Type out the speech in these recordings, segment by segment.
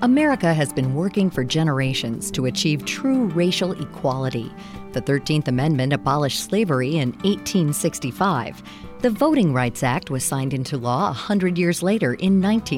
America has been working for generations to achieve true racial equality. The 13th Amendment abolished slavery in 1865. The Voting Rights Act was signed into law 100 years later in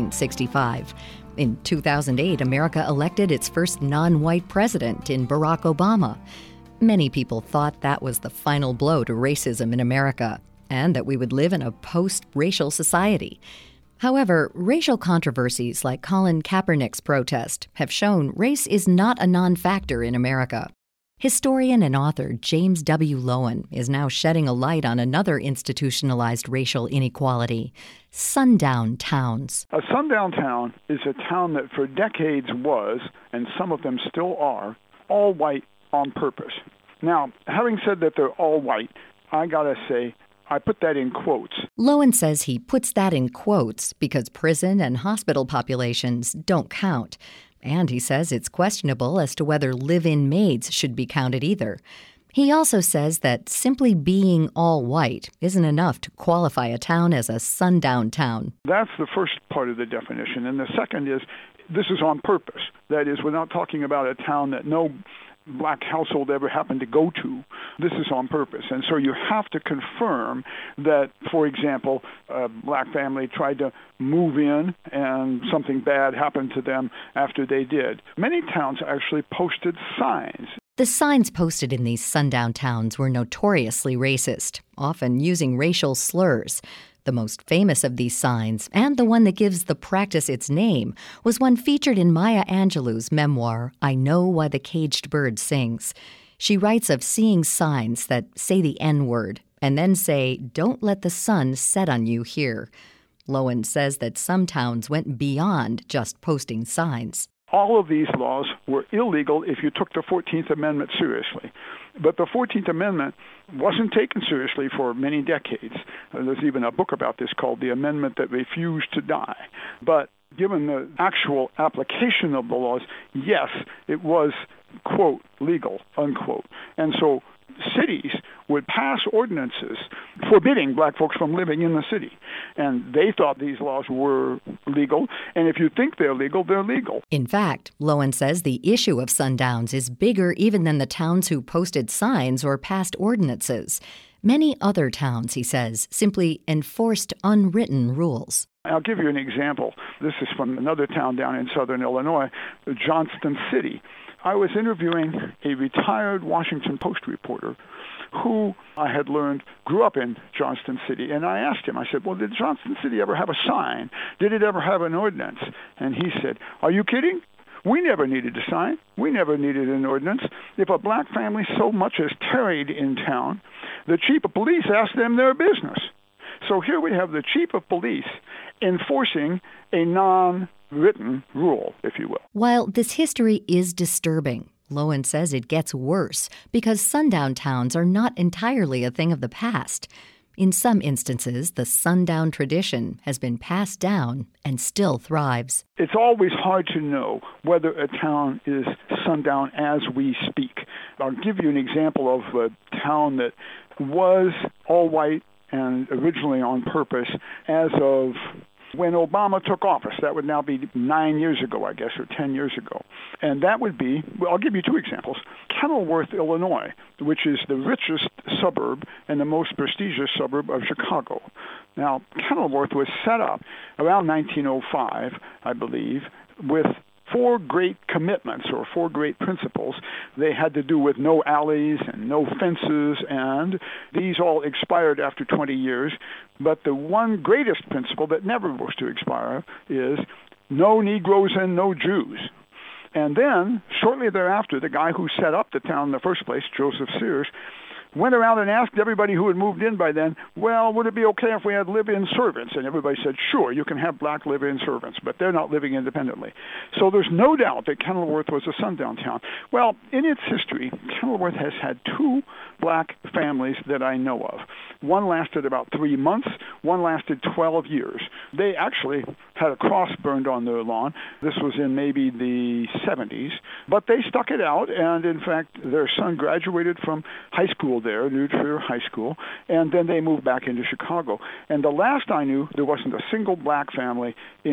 1965. In 2008, America elected its first non-white president in Barack Obama. Many people thought that was the final blow to racism in America, and that we would live in a post-racial society. However, racial controversies like Colin Kaepernick's protest have shown race is not a non-factor in America. Historian and author James W. Loewen is now shedding a light on another institutionalized racial inequality: sundown towns. A sundown town is a town that for decades was, and some of them still are, all white on purpose. Now, having said that they're all white, I gotta say, I put that in quotes. Loewen says he puts that in quotes because prison and hospital populations don't count. And he says it's questionable as to whether live-in maids should be counted either. He also says that simply being all white isn't enough to qualify a town as a sundown town. That's the first part of the definition. And the second is, this is on purpose. That is, we're not talking about a town that no black household ever happened to go to. This is on purpose. And so you have to confirm that, for example, a black family tried to move in and something bad happened to them after they did. Many towns actually posted signs. The signs posted in these sundown towns were notoriously racist, often using racial slurs. The most famous of these signs, and the one that gives the practice its name, was one featured in Maya Angelou's memoir, I Know Why the Caged Bird Sings. She writes of seeing signs that say the N-word, and then say, "Don't let the sun set on you here." Loewen says that some towns went beyond just posting signs. All of these laws were illegal if you took the 14th Amendment seriously. But the 14th Amendment wasn't taken seriously for many decades. There's even a book about this called The Amendment That Refused to Die. But given the actual application of the laws, yes, it was, quote, legal, unquote. And so cities would pass ordinances forbidding black folks from living in the city. And they thought these laws were legal. And if you think they're legal, they're legal. In fact, Loewen says the issue of sundowns is bigger even than the towns who posted signs or passed ordinances. Many other towns, he says, simply enforced unwritten rules. I'll give you an example. This is from another town down in southern Illinois, Johnston City. I was interviewing a retired Washington Post reporter who I had learned grew up in Johnston City. And I asked him, I said, well, did Johnston City ever have a sign? Did it ever have an ordinance? And he said, are you kidding? We never needed a sign. We never needed an ordinance. If a black family so much as tarried in town, the chief of police asked them their business. So here we have the chief of police enforcing a non-written rule, if you will. While this history is disturbing, Loewen says it gets worse because sundown towns are not entirely a thing of the past. In some instances, the sundown tradition has been passed down and still thrives. It's always hard to know whether a town is sundown as we speak. I'll give you an example of a town that was all white and originally on purpose as of when Obama took office. That would now be 9 years ago, I guess, or 10 years ago. And that would be, well, I'll give you two examples. Kenilworth, Illinois, which is the richest suburb and the most prestigious suburb of Chicago. Now, Kenilworth was set up around 1905, I believe, with four great commitments or four great principles. They had to do with no alleys and no fences, and these all expired after 20 years. But the one greatest principle that never was to expire is no Negroes and no Jews. And then, shortly thereafter, the guy who set up the town in the first place, Joseph Sears, went around and asked everybody who had moved in by then, well, would it be okay if we had live-in servants? And everybody said, sure, you can have black live-in servants, but they're not living independently. So there's no doubt that Kenilworth was a sundown town. Well, in its history, Kenilworth has had two black families that I know of. One lasted about 3 months. One lasted 12 years. They actually had a cross burned on their lawn. This was in maybe the 70s. But they stuck it out, and in fact, their son graduated from high school there, New Trier High School, and then they moved back into Chicago. And the last I knew, there wasn't a single black family in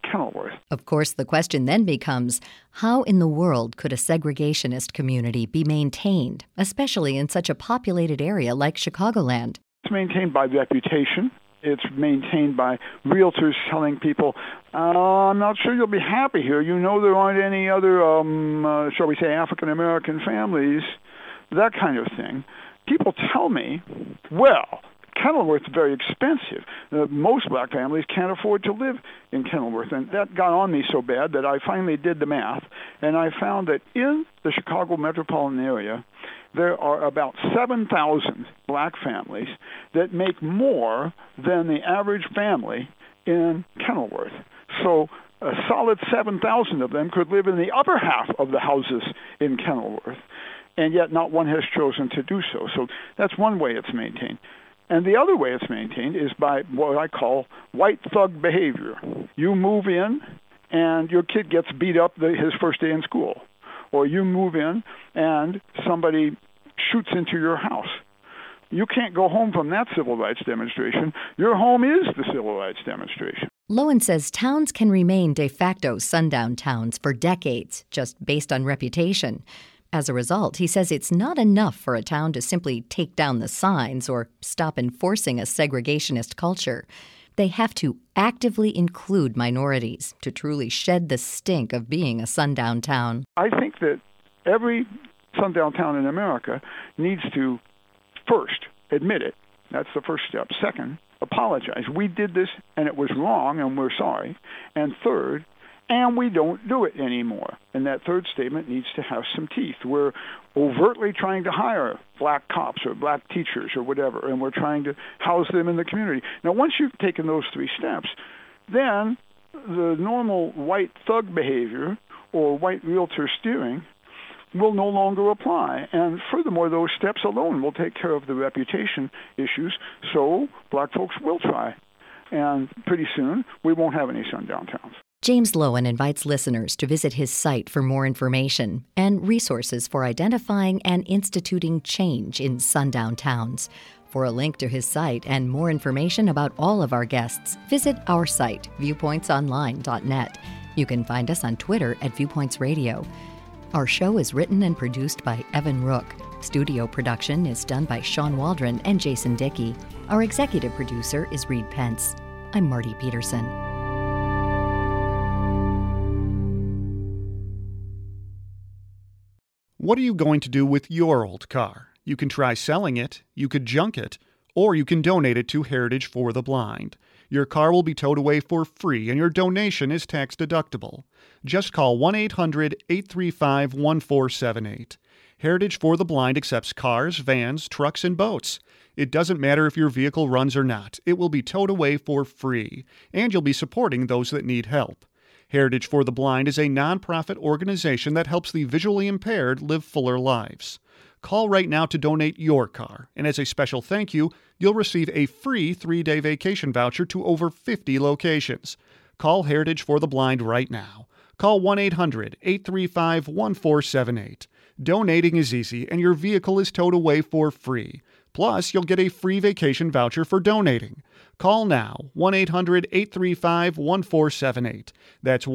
Kenilworth. Of course, the question then becomes, how in the world could a segregationist community be maintained, especially in such a populated area like Chicagoland? It's maintained by reputation. It's maintained by realtors telling people, I'm not sure you'll be happy here. You know there aren't any other, shall we say, African-American families, that kind of thing. People tell me, well, Kenilworth's very expensive. Most black families can't afford to live in Kenilworth. And that got on me so bad that I finally did the math, and I found that in the Chicago metropolitan area, there are about 7,000 black families that make more than the average family in Kenilworth. So a solid 7,000 of them could live in the upper half of the houses in Kenilworth, and yet not one has chosen to do so. So that's one way it's maintained. And the other way it's maintained is by what I call white thug behavior. You move in, and your kid gets beat up his first day in school. Or you move in, and somebody shoots into your house. You can't go home from that civil rights demonstration. Your home is the civil rights demonstration. Loewen says towns can remain de facto sundown towns for decades, just based on reputation. As a result, he says it's not enough for a town to simply take down the signs or stop enforcing a segregationist culture. They have to actively include minorities to truly shed the stink of being a sundown town. I think that every sundown town in America needs to first admit it. That's the first step. Second, apologize. We did this and it was wrong and we're sorry. And third, and we don't do it anymore. And that third statement needs to have some teeth. We're overtly trying to hire black cops or black teachers or whatever, and we're trying to house them in the community. Now, once you've taken those three steps, then the normal white thug behavior or white realtor steering will no longer apply. And furthermore, those steps alone will take care of the reputation issues, so black folks will try. And pretty soon, we won't have any sundown towns. James Loewen invites listeners to visit his site for more information and resources for identifying and instituting change in sundown towns. For a link to his site and more information about all of our guests, visit our site, viewpointsonline.net. You can find us on Twitter at Viewpoints Radio. Our show is written and produced by Evan Rook. Studio production is done by Sean Waldron and Jason Dickey. Our executive producer is Reed Pence. I'm Marty Peterson. What are you going to do with your old car? You can try selling it, you could junk it, or you can donate it to Heritage for the Blind. Your car will be towed away for free and your donation is tax deductible. Just call 1-800-835-1478. Heritage for the Blind accepts cars, vans, trucks, and boats. It doesn't matter if your vehicle runs or not. It will be towed away for free, and you'll be supporting those that need help. Heritage for the Blind is a nonprofit organization that helps the visually impaired live fuller lives. Call right now to donate your car, and as a special thank you, you'll receive a free 3-day vacation voucher to over 50 locations. Call Heritage for the Blind right now. Call 1-800-835-1478. Donating is easy, and your vehicle is towed away for free. Plus, you'll get a free vacation voucher for donating. Call now, 1-800-835-1478. That's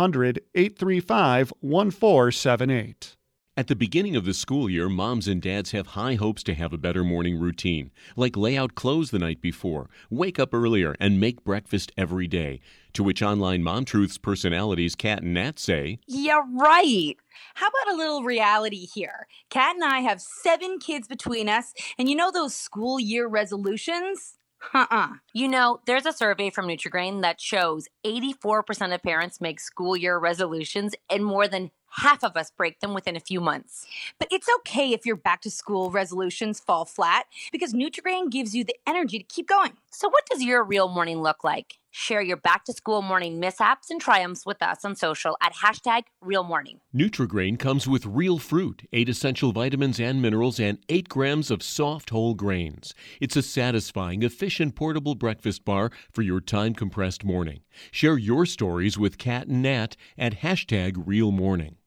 1-800-835-1478. At the beginning of the school year, moms and dads have high hopes to have a better morning routine, like lay out clothes the night before, wake up earlier, and make breakfast every day. To which online Mom Truths personalities Kat and Nat say, "Yeah, right. How about a little reality here? Kat and I have 7 kids between us, and you know those school year resolutions? You know, there's a survey from Nutri-Grain that shows 84% of parents make school year resolutions, and more than half of us break them within a few months. But it's okay if your back-to-school resolutions fall flat, because Nutri-Grain gives you the energy to keep going. So what does your real morning look like? Share your back-to-school morning mishaps and triumphs with us on social at #RealMorning. Nutri-Grain comes with real fruit, 8 essential vitamins and minerals, and 8 grams of soft whole grains. It's a satisfying, efficient, portable breakfast bar for your time-compressed morning. Share your stories with Kat and Nat at #RealMorning.